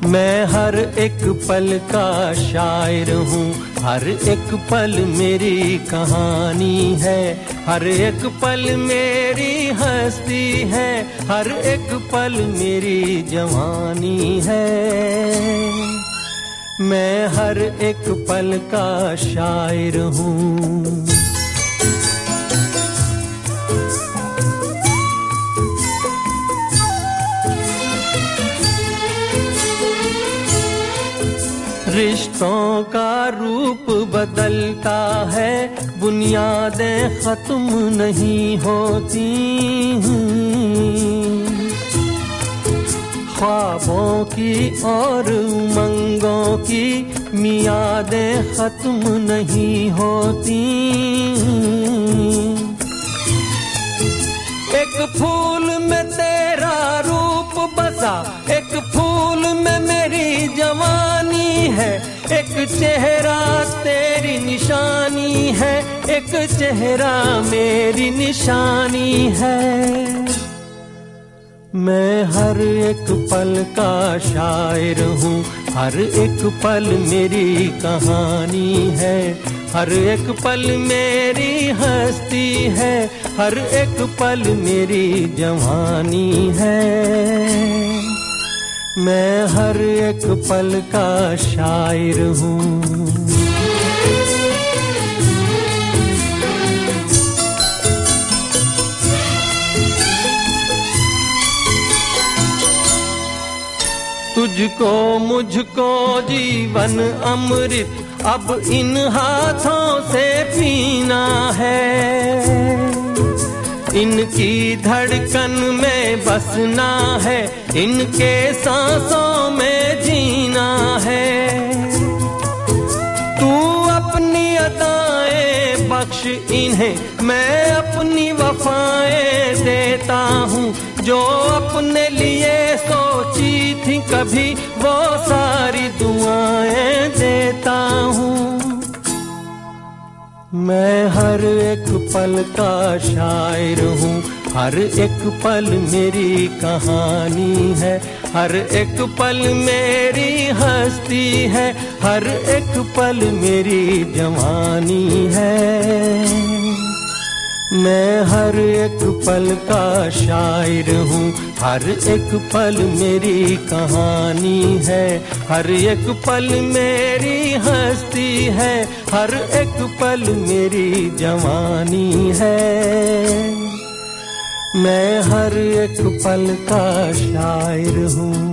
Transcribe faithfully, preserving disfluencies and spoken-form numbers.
मैं हर एक पल का शायर हूँ, हर एक पल मेरी कहानी है, हर एक पल मेरी हस्ती है, हर एक पल मेरी जवानी है। मैं हर एक पल का शायर हूँ। रिश्तों का रूप बदलता है, बुनियादें खत्म नहीं होती, ख्वाबों की और उमंगों की मियादें खत्म नहीं होती। एक फूल में तेरा रूप बसा, एक फूल में मेरी जवानी है, एक चेहरा तेरी निशानी है, एक चेहरा मेरी निशानी है। मैं हर एक पल का शायर हूँ, हर एक पल मेरी कहानी है, हर एक पल मेरी हस्ती है, हर एक पल मेरी जवानी है। मैं हर एक पल का शायर हूँ। तुझको मुझको जीवन अमृत अब इन हाथों से पीना है, इनकी धड़कन में बसना है, इनके सांसों में जीना है। तू अपनी अदाएं बख्श इन्हें, मैं अपनी वफाएं देता हूँ, जो अपने लिए सोची थी कभी वो सारी दुआएं देता हूँ। मैं हर एक पल का शायर हूँ, हर एक पल मेरी कहानी है, हर एक पल मेरी हस्ती है, हर एक पल मेरी जवानी है। मैं हर एक पल का शायर हूँ, हर एक पल मेरी कहानी है, हर एक पल मेरी हस्ती है, हर एक पल मेरी जवानी है। मैं हर एक पल का शायर हूँ।